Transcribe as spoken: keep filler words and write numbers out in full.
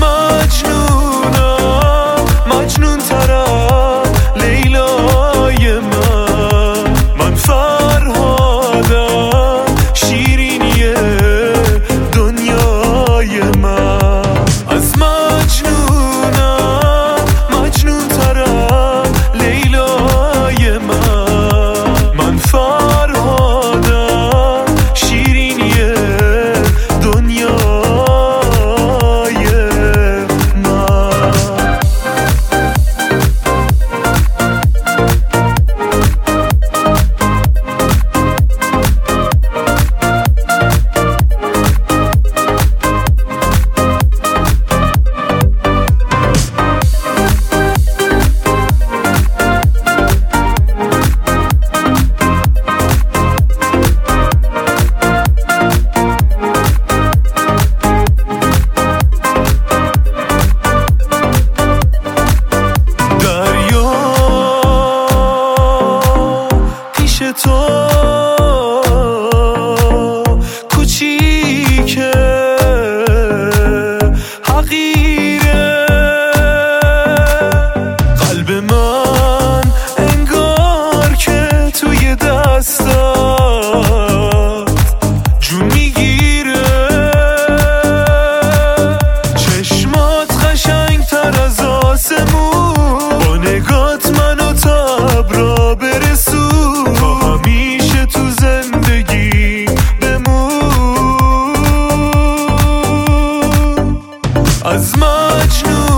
مجنونم مجنون ترم لیلای من، من فرهادم شیرینی دنیای من. از مجنونم مجنون ترم لیلای من، من فرهادم شیرینی دنیای تو کوچیکه حقیره، قلب من انگار که توی دستت جون میگیره، چشمات قشنگ تر از آسمون، با نگات منو تب را برسون، از مجنون